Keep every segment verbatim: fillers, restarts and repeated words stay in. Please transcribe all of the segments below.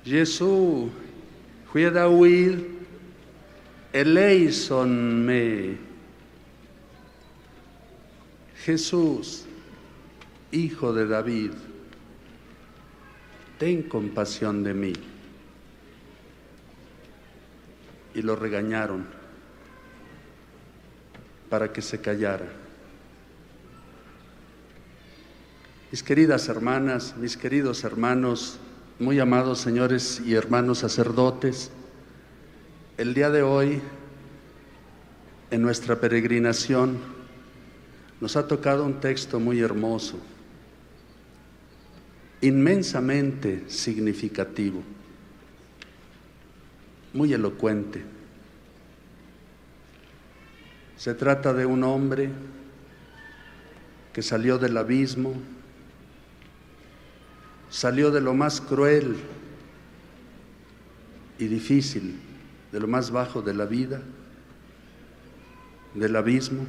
Jesús, juega huir, eleison me. Jesús, Hijo de David, ten compasión de mí. Y lo regañaron para que se callara. Mis queridas hermanas, mis queridos hermanos, muy amados señores y hermanos sacerdotes, el día de hoy, en nuestra peregrinación, nos ha tocado un texto muy hermoso, inmensamente significativo, muy elocuente. Se trata de un hombre que salió del abismo, salió de lo más cruel y difícil, de lo más bajo de la vida, del abismo,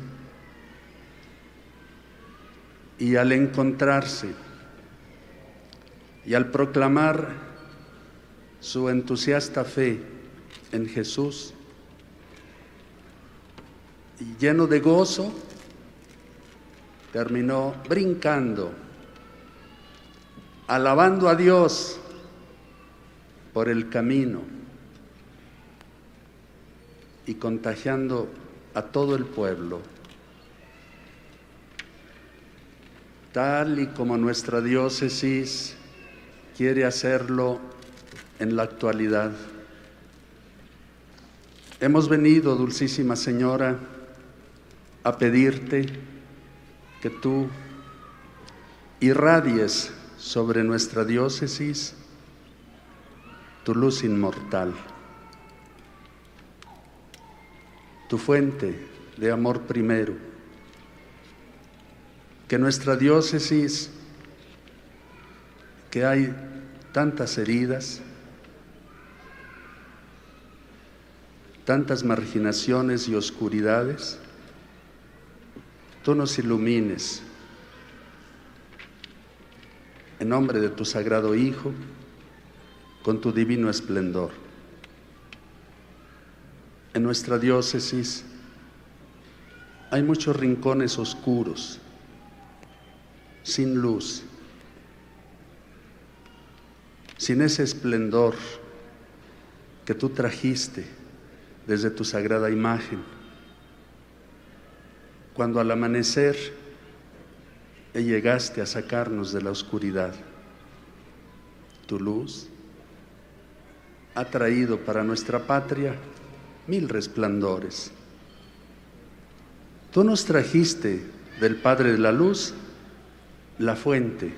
y al encontrarse y al proclamar su entusiasta fe en Jesús, y lleno de gozo, terminó brincando, alabando a Dios por el camino y contagiando a todo el pueblo, tal y como nuestra diócesis quiere hacerlo en la actualidad. Hemos venido, Dulcísima Señora, a pedirte que tú irradies sobre nuestra diócesis tu luz inmortal, tu fuente de amor primero, que nuestra diócesis, que hay tantas heridas, tantas marginaciones y oscuridades, tú nos ilumines en nombre de tu sagrado Hijo, con tu divino esplendor. En nuestra diócesis hay muchos rincones oscuros, sin luz, sin ese esplendor que tú trajiste desde tu sagrada imagen, cuando al amanecer llegaste a sacarnos de la oscuridad. Tu luz ha traído para nuestra patria mil resplandores. Tú nos trajiste del Padre de la Luz la fuente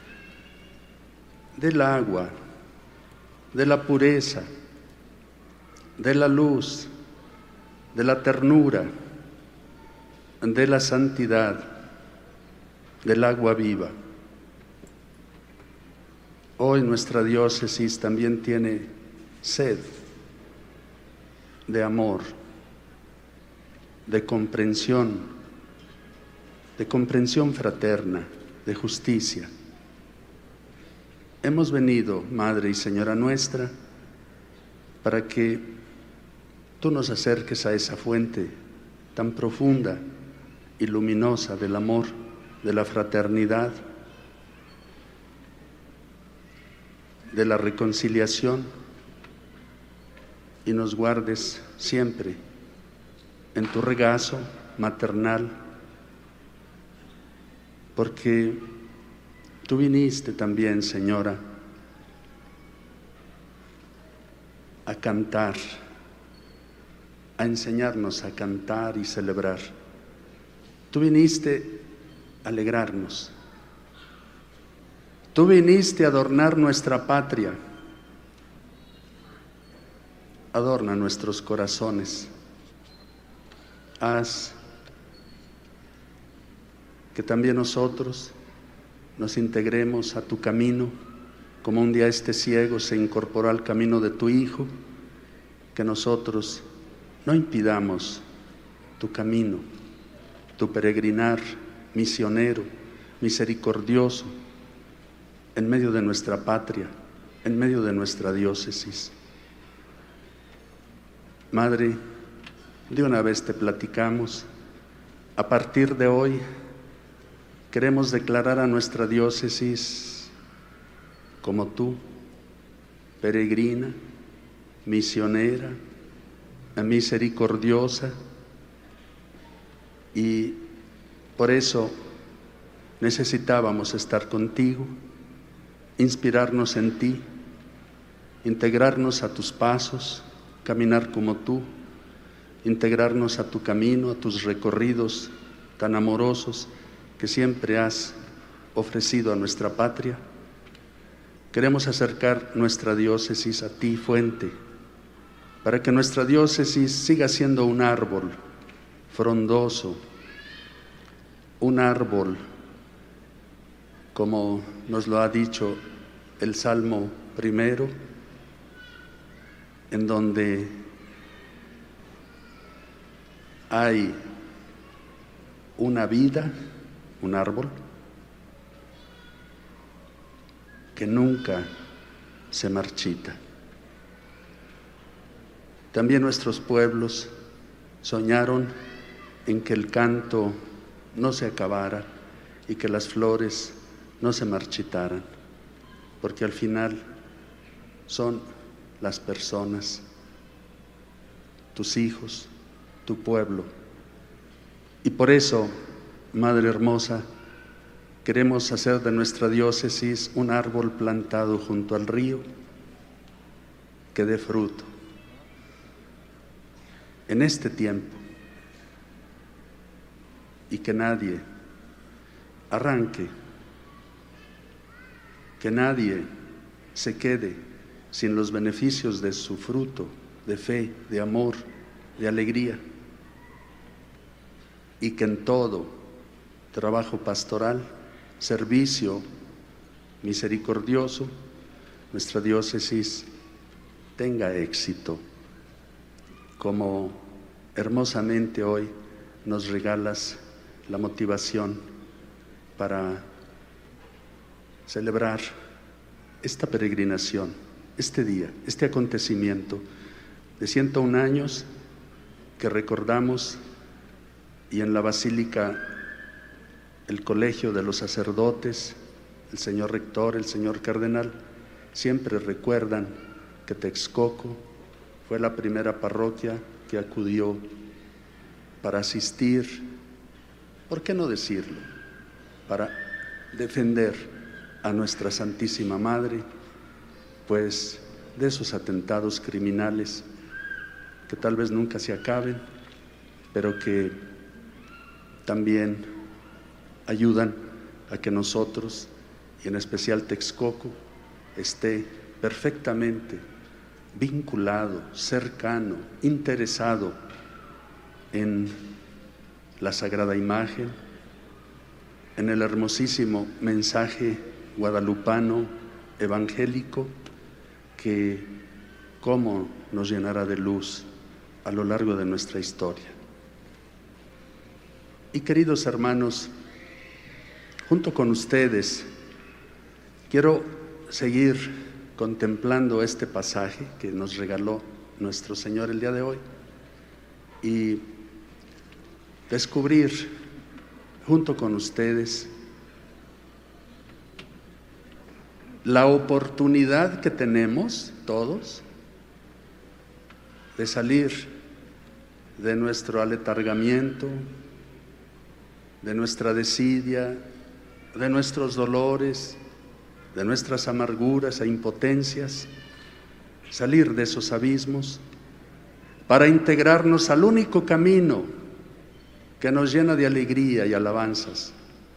del agua, de la pureza, de la luz, de la ternura, de la santidad, del agua viva. Hoy nuestra diócesis también tiene sed de amor, de comprensión, de comprensión fraterna, de justicia. Hemos venido, Madre y Señora nuestra, para que tú nos acerques a esa fuente tan profunda y luminosa del amor, de la fraternidad, de la reconciliación, y nos guardes siempre en tu regazo maternal, porque tú viniste también, Señora, a cantar, a enseñarnos a cantar y celebrar. Tú viniste a alegrarnos. Tú viniste a adornar nuestra patria. Adorna nuestros corazones. Haz que también nosotros nos integremos a tu camino, como un día este ciego se incorporó al camino de tu Hijo, que nosotros no impidamos tu camino, tu peregrinar misionero, misericordioso, en medio de nuestra patria, en medio de nuestra diócesis. Madre, de una vez te platicamos, a partir de hoy queremos declarar a nuestra diócesis como tú, peregrina, misionera, misericordiosa, y por eso necesitábamos estar contigo, inspirarnos en ti, integrarnos a tus pasos, caminar como tú, integrarnos a tu camino, a tus recorridos tan amorosos que siempre has ofrecido a nuestra patria. Queremos acercar nuestra diócesis a ti, fuente, para que nuestra diócesis siga siendo un árbol frondoso, un árbol, como nos lo ha dicho el Salmo primero, en donde hay una vida, un árbol, que nunca se marchita. También nuestros pueblos soñaron en que el canto no se acabara y que las flores no se marchitaran, porque al final son las personas, tus hijos, tu pueblo. Y por eso, Madre hermosa, queremos hacer de nuestra diócesis un árbol plantado junto al río que dé fruto. En este tiempo, y que nadie arranque, que nadie se quede sin los beneficios de su fruto, de fe, de amor, de alegría, y que en todo trabajo pastoral, servicio misericordioso, nuestra diócesis tenga éxito, como hermosamente hoy nos regalas la motivación para celebrar esta peregrinación, este día, este acontecimiento de ciento un años que recordamos, y en la Basílica, el Colegio de los Sacerdotes, el señor rector, el señor cardenal, siempre recuerdan que Texcoco fue la primera parroquia que acudió para asistir, ¿por qué no decirlo?, para defender a nuestra Santísima Madre, pues de esos atentados criminales que tal vez nunca se acaben, pero que también ayudan a que nosotros, y en especial Texcoco, esté perfectamente vinculado, cercano, interesado en la Sagrada Imagen, en el hermosísimo mensaje guadalupano evangélico que cómo nos llenará de luz a lo largo de nuestra historia. Y queridos hermanos, junto con ustedes quiero seguir contemplando este pasaje que nos regaló nuestro Señor el día de hoy y descubrir junto con ustedes la oportunidad que tenemos todos de salir de nuestro aletargamiento, de nuestra desidia, de nuestros dolores, de nuestras amarguras e impotencias, salir de esos abismos para integrarnos al único camino que nos llena de alegría y alabanzas.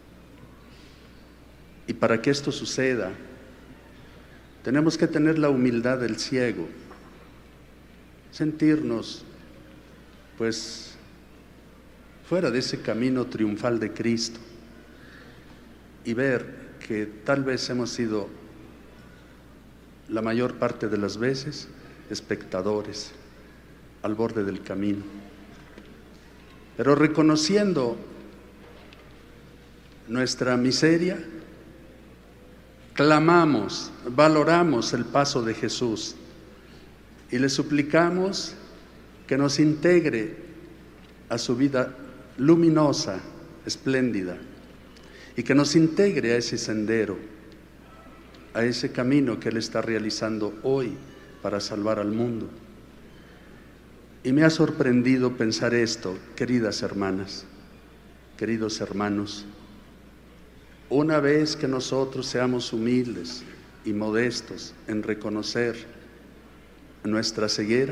Y para que esto suceda, tenemos que tener la humildad del ciego, sentirnos pues fuera de ese camino triunfal de Cristo y ver que tal vez hemos sido la mayor parte de las veces espectadores al borde del camino, pero reconociendo nuestra miseria, clamamos, valoramos el paso de Jesús y le suplicamos que nos integre a su vida luminosa, espléndida, y que nos integre a ese sendero, a ese camino que Él está realizando hoy para salvar al mundo. Y me ha sorprendido pensar esto, queridas hermanas, queridos hermanos. Una vez que nosotros seamos humildes y modestos en reconocer nuestra ceguera,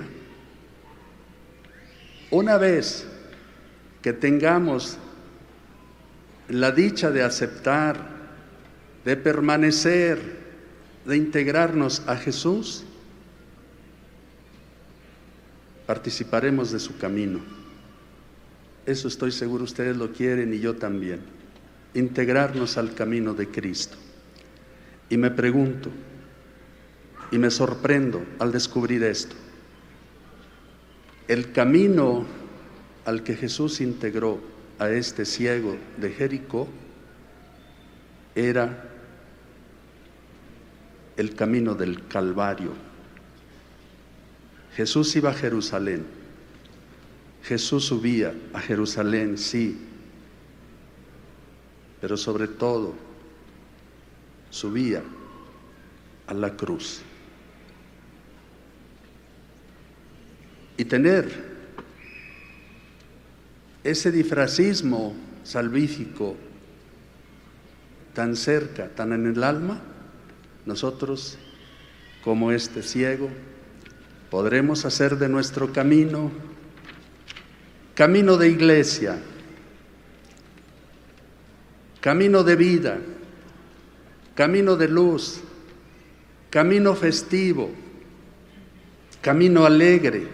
una vez que tengamos la dicha de aceptar, de permanecer, de integrarnos a Jesús, participaremos de su camino. Eso estoy seguro ustedes lo quieren y yo también. Integrarnos al camino de Cristo. Y me pregunto, y me sorprendo al descubrir esto. El camino al que Jesús integró a este ciego de Jericó era el camino del Calvario. Jesús iba a Jerusalén. Jesús subía a Jerusalén, sí, pero sobre todo subía a la cruz. Y tener ese disfrazismo salvífico tan cerca, tan en el alma, nosotros, como este ciego, podremos hacer de nuestro camino camino de iglesia, camino de vida, camino de luz, camino festivo, camino alegre.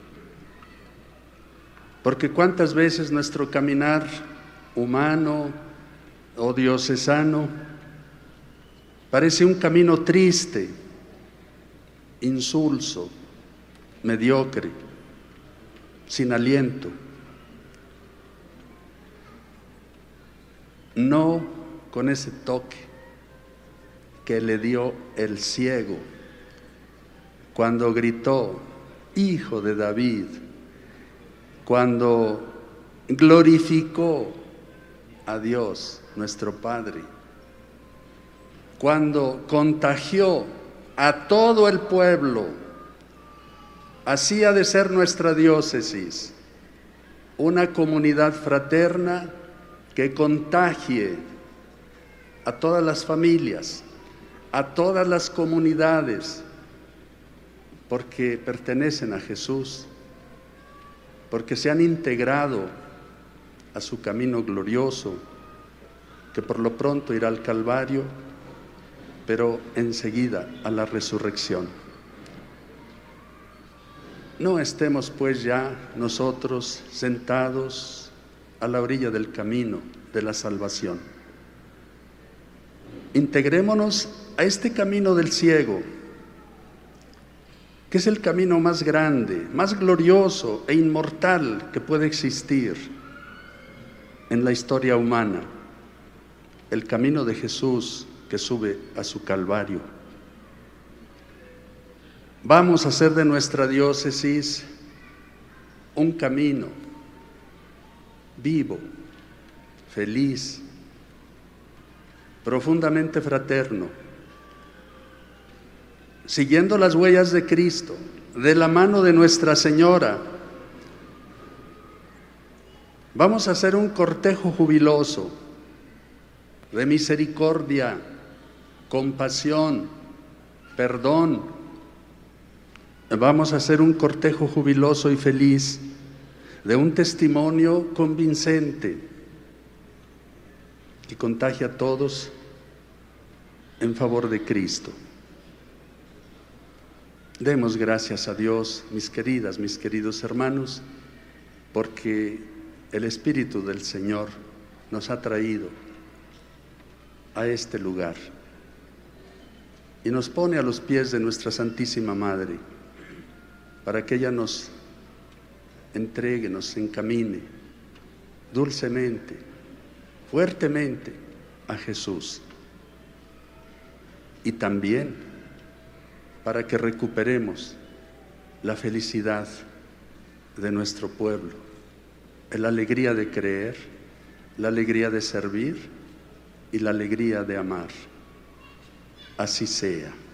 Porque cuántas veces nuestro caminar humano o diocesano parece un camino triste, insulso, mediocre, sin aliento. No con ese toque que le dio el ciego cuando gritó, Hijo de David, cuando glorificó a Dios, nuestro Padre, cuando contagió a todo el pueblo. Así ha de ser nuestra diócesis, una comunidad fraterna que contagie a todas las familias, a todas las comunidades, porque pertenecen a Jesús, porque se han integrado a su camino glorioso, que por lo pronto irá al Calvario, pero enseguida a la resurrección. No estemos pues ya nosotros sentados a la orilla del camino de la salvación. Integrémonos a este camino del ciego, que es el camino más grande, más glorioso e inmortal que puede existir en la historia humana, el camino de Jesús que sube a su Calvario. Vamos a hacer de nuestra diócesis un camino vivo, feliz, profundamente fraterno, siguiendo las huellas de Cristo, de la mano de Nuestra Señora. Vamos a hacer un cortejo jubiloso de misericordia, compasión, perdón. Vamos a hacer un cortejo jubiloso y feliz de un testimonio convincente que contagia a todos en favor de Cristo. Demos gracias a Dios, mis queridas, mis queridos hermanos, porque el Espíritu del Señor nos ha traído a este lugar y nos pone a los pies de nuestra Santísima Madre para que ella nos entregue, nos encamine dulcemente, fuertemente a Jesús. y también para que recuperemos la felicidad de nuestro pueblo, la alegría de creer, la alegría de servir y la alegría de amar. Así sea.